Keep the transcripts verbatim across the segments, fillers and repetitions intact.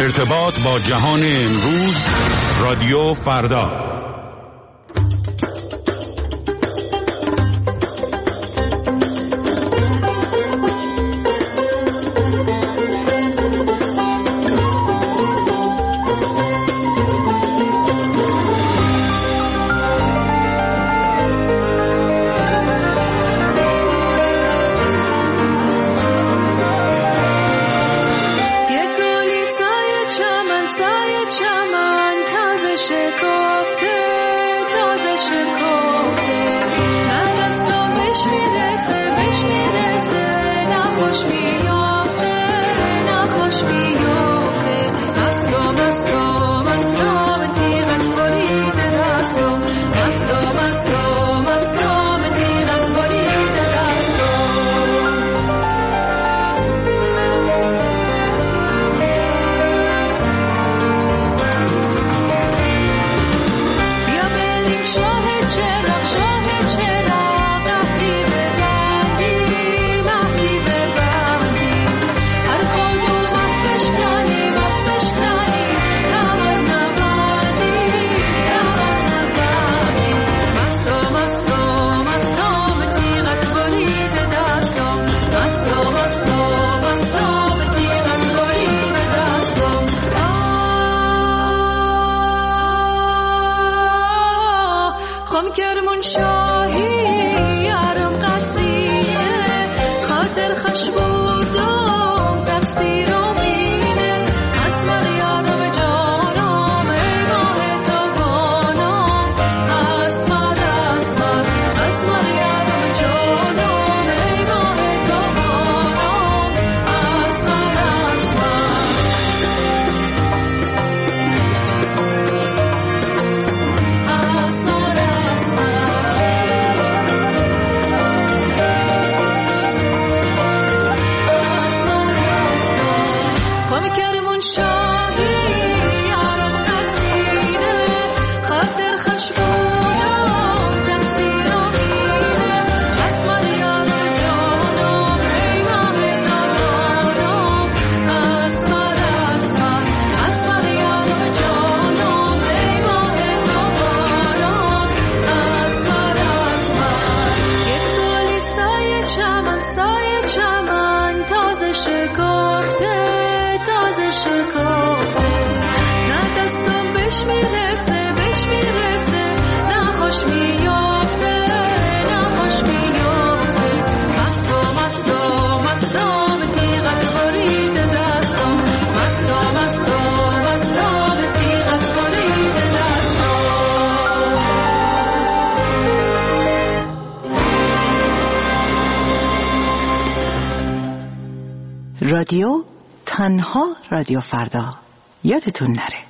ارتباط با جهان امروز، رادیو فردا. رادیو تنها رادیو فردا، یادتون نره.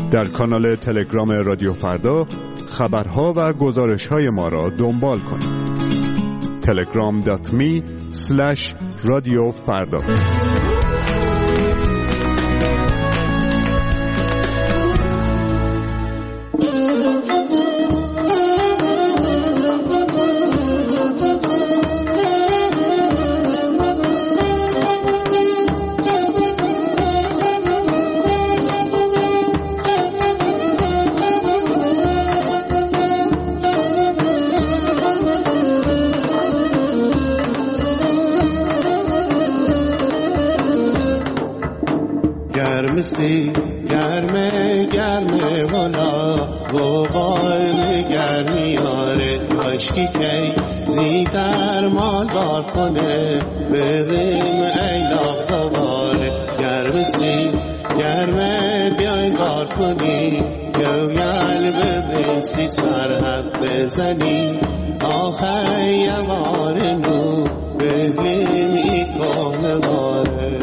در کانال تلگرام رادیو فردا خبرها و گزارش‌های ما را دنبال کنید. تلگرام دات می اسلش رادیو فردا. گرمسی گرمه گرمه والا بوغال گرمی آره کاشکی کی زیدر مال بار کنه بریم ایلاق دوباره. گرمسی گرمه بیای بار کنی گویل ببین سی سرحد بزنی آخه یوار نو ببین ای کهنه واره.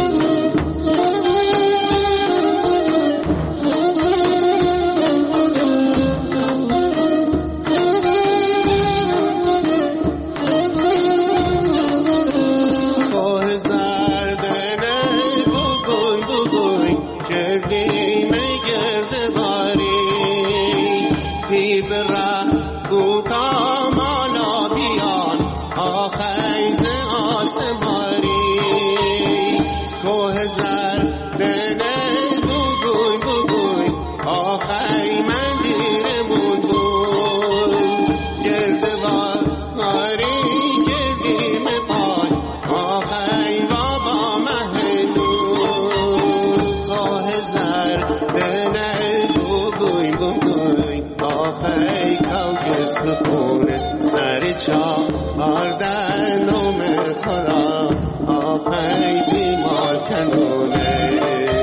سر چا آردن نوم خدا آخی بیمار کنونه.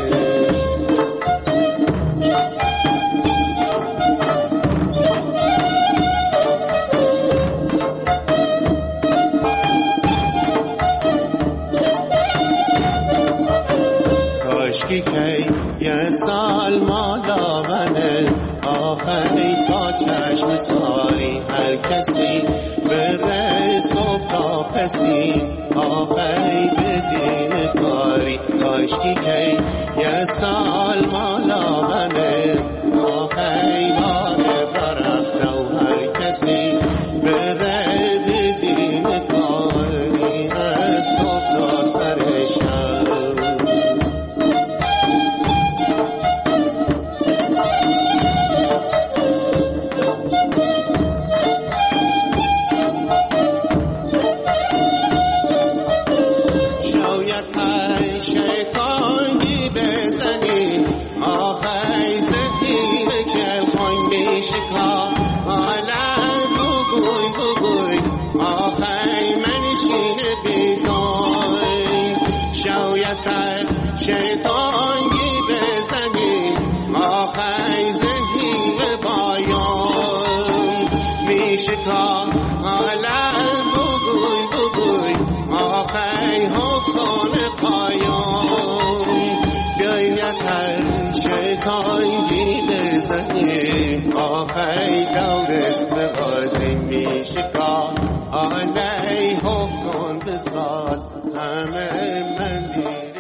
کاشکی کی یه سال مالا بنه آخری تا چشم ساری هر کسی بره صبح تا پسی آخری بدین کاری. کاشکی کی یه سال مالا بنه آخری باره برفته و هر کسی بره بدین کاری از صبح تا سر شب. شیطانی بزنی آخی زهی بایان میشکا عالم بگوی بگوی آخی حفظان پایان بیایتر شیطانی بزنی آخی دورست بغازی میشکا آلی حفظان بساز همه من دیر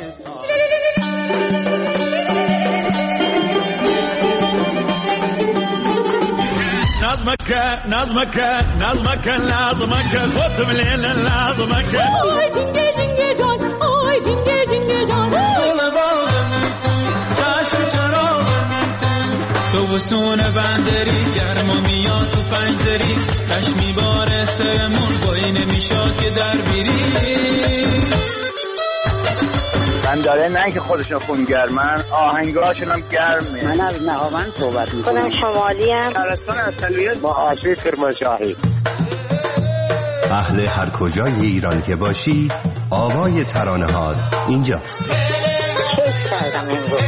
نظمك نظمك نظمك لازمك خد من الليل لازمك آی جنگه جنگه جان آی جنگه جنگه جان دل باغم تو چشم چراغم تو تو وسون بندری گرما میاد تو پنجدری تش میباره سرمون بایی نمیشاد که در بیری من داره نه که خودشون خونگرمن آهنگاشون هم گرمه. من از نهاوند صحبت میکنم. خودم شمالی ام. شهرستان اصلیت با آسیب کرمانشاهی. اهل هر کجای ایران که باشی آوای ترانه هات اینجاست. کیف کردم امروز.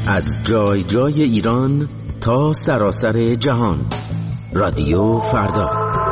از جای جای ایران تا سراسر جهان. رادیو فردا.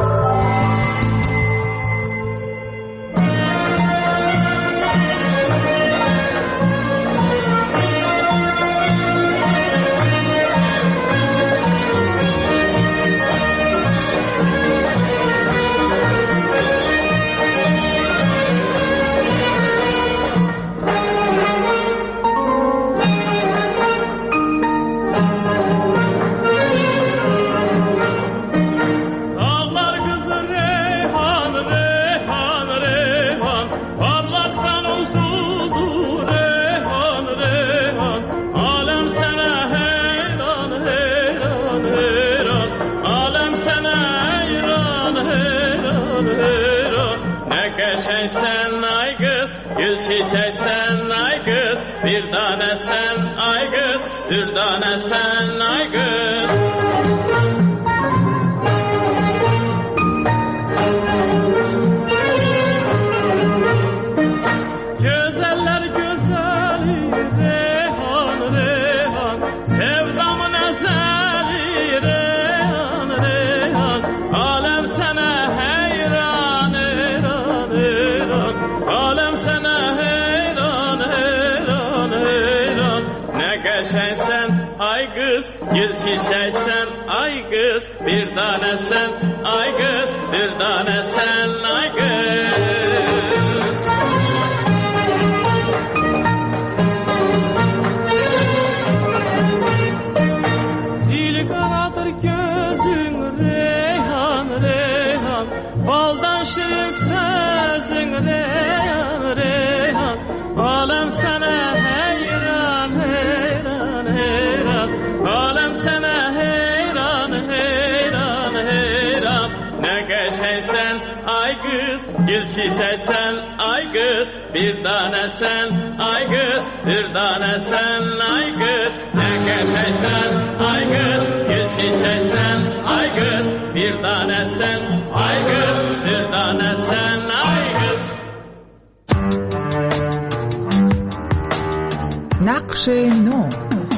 نقش نو.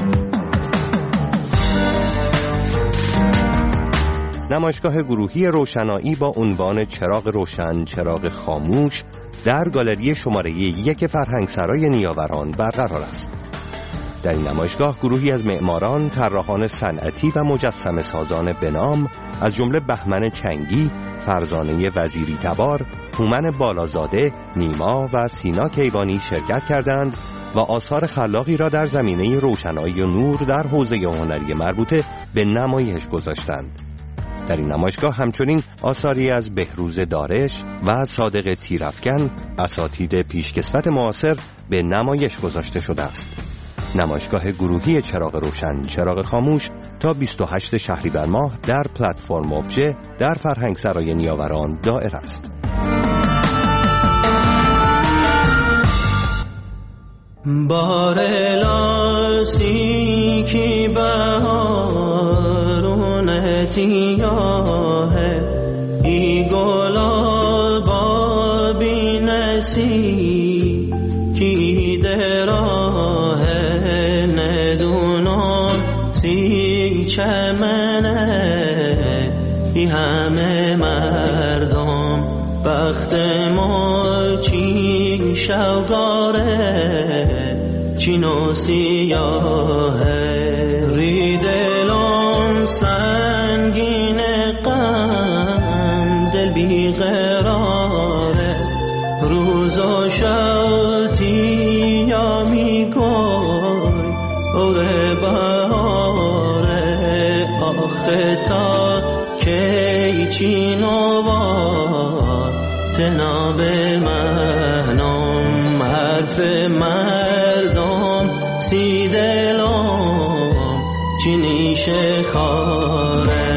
نمایشگاه گروهی روشنایی با عنوان چراغ روشن چراغ خاموش در گالری شماره یک فرهنگسرای نیاوران برقرار است. در این نمایشگاه گروهی از معماران، طراحان صنعتی و مجسمه سازان بنام از جمله بهمن چنگی، فرزانه وزیری تبار، هومن بالازاده، نیما و سینا کیوانی شرکت کردند و آثار خلاقی را در زمینه روشنایی و نور در حوزه هنری مربوطه به نمایش گذاشتند. در این نمایشگاه همچنین آثاری از بهروز دارش و صادق تیرافکن، اساتید پیشکسوت معاصر، به نمایش گذاشته شده است. نمایشگاه گروهی چراغ روشن چراغ خاموش تا بیست و هشتم شهریور ماه در پلتفرم ابژه در فرهنگسرای نیاوران دائر است. بارلاسی کی بهارون تیاه ای گلابا بی نسی کی دراه ندونم سی چمنه ای همه مردم بخت ما چی شوگاره چینو سیاه ریدلان سنگین غم دل بی قراره روز و شوتی یا می گوی اوه بهاره آخه تا کی چینو با تناب منام حرف مردم سی دلم چی نیشه خاره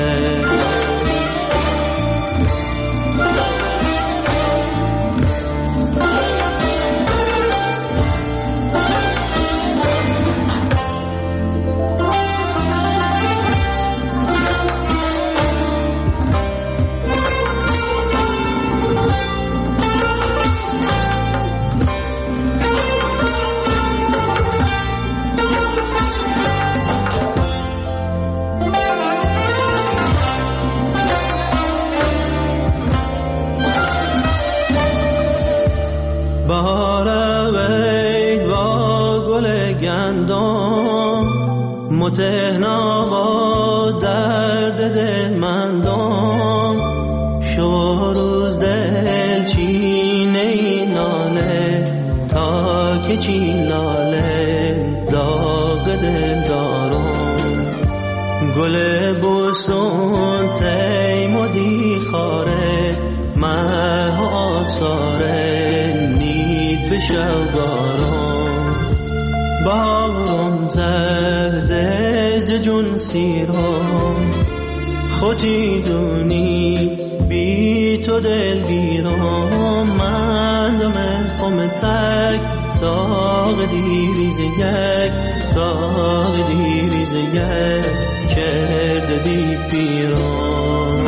مندم متهنا با درد دل مندم شو روز دل چینه این ناله تا که چی لاله داغ دل دارم گل بوسون تیمودی خاره مه آساره نید به شوگارم باغم زرده ز جون سیرم خودی دونی بی تو دلگیرم من دم خم تک داغ دیریز یک داغ دیریز یک کرده دی پیرم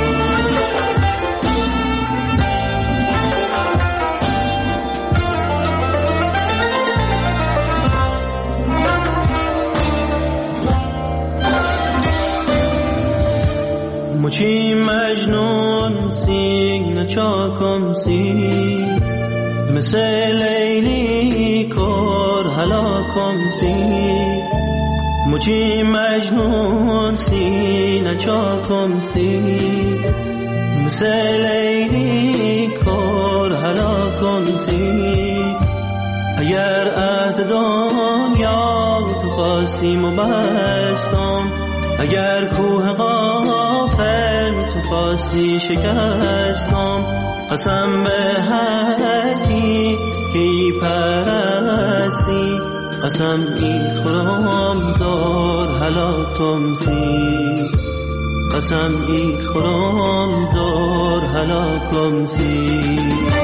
مچی مجنون سیگ نچاکم سید مثل لیلی کر هلاکم سید مچی مجنون سیگ نچاکم سید مثل لیلی کر هلاکم سید اگر عهد دنیا تو خواستیم و بستم اگر کوه غافل تو خواستی شکستم قسم به هر کی که ای پرستی قسم ای خورم دار هلاکم سی قسم ای خورم دار هلاکم سی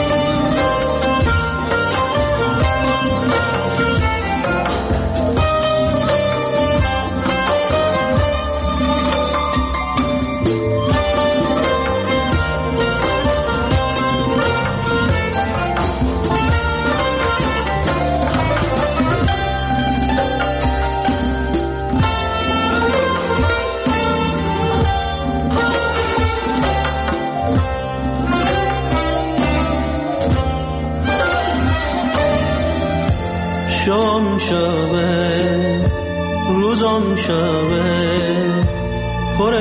شام شوه روزم شوه پر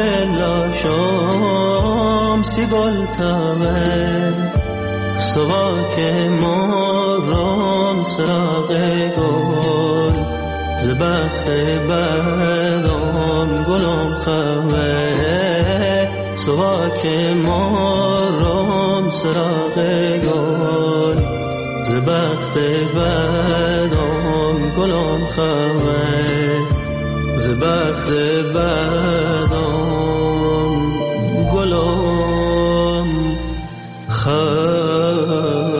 لاشام سی گل تاوه سواک مارم سراغ گل زبخت بدم گلم خوه سواک مارم سراغ گل زبخت بدم گلم خوه زبخت بدم گلم خوه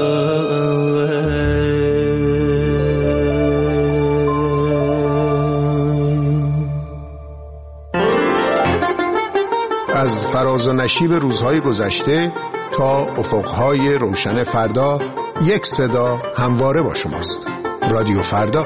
از فراز و نشیب روزهای گذشته تا افقهای روشن فردا یک صدا همواره با شماست. رادیو فردا.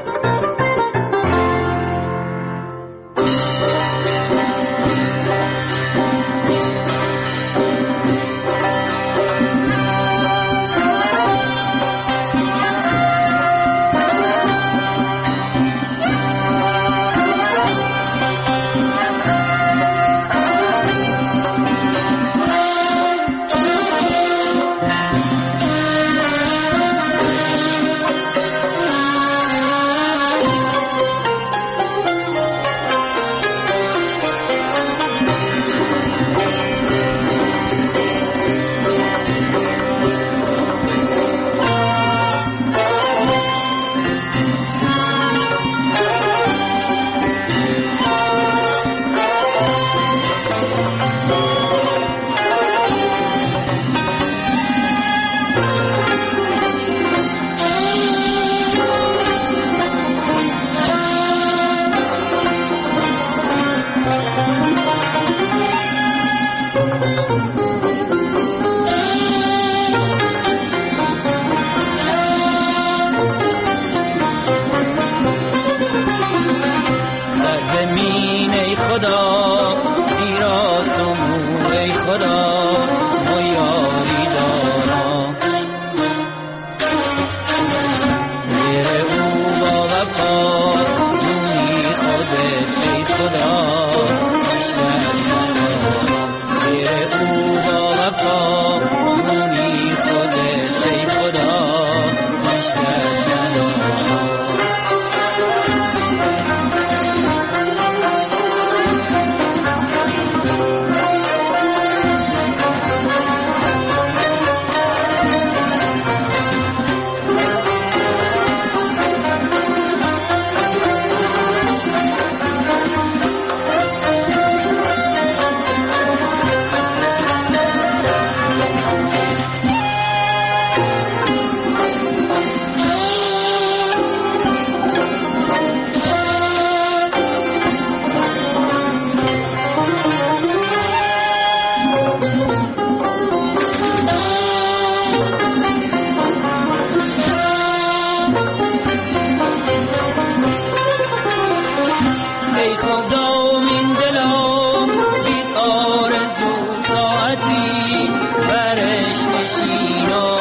ای خدا من دلم بی آرزو ساعتی برش نشینا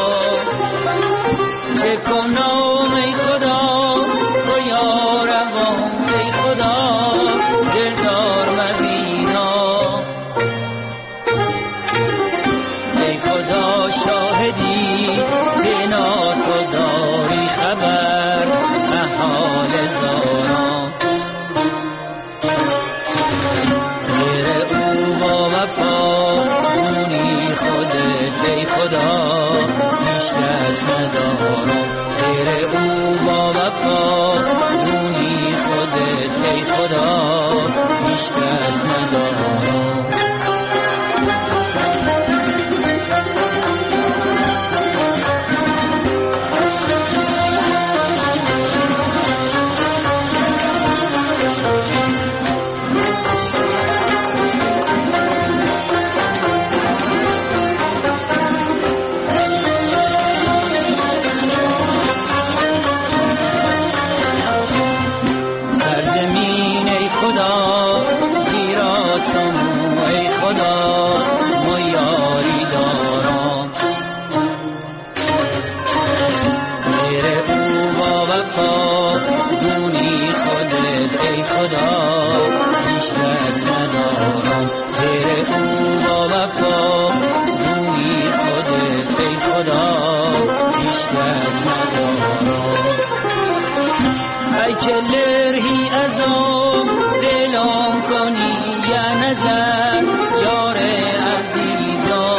چه کنم ای خدا تو یا روان ای خدا دلدار مبینا ای خدا شاهدی دینا تو داری خبر حال زاران غیر او با وفا اونی خودت ای خدا هیچ کس ندارم غیر او با وفا اونی خودت ای خدا هیچ کس ندارم کلرهی ازم سلام کنی یا نظر یار عزیزا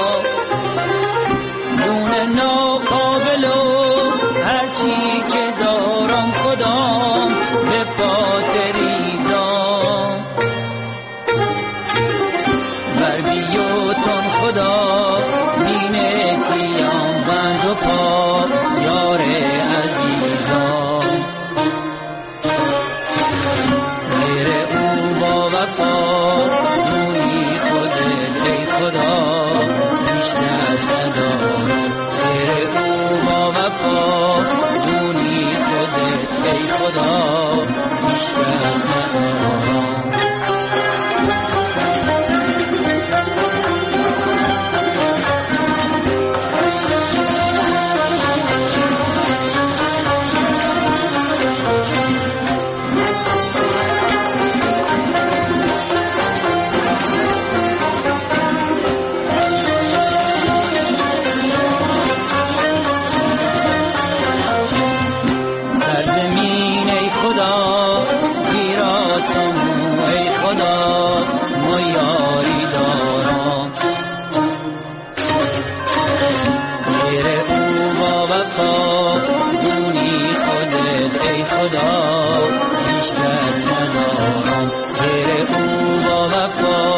جون ناقابلو هرچی که دارم خدام به پاتریزا بر بیوتون خدا مینه کیام بند و پا یار عزیزا روی خودت ای خدا هیچ کس ندارم غیر او با وفا روی خودت ای خدا هیچ کس ندارم خدا هیچ کس ندارم غیر او با وفا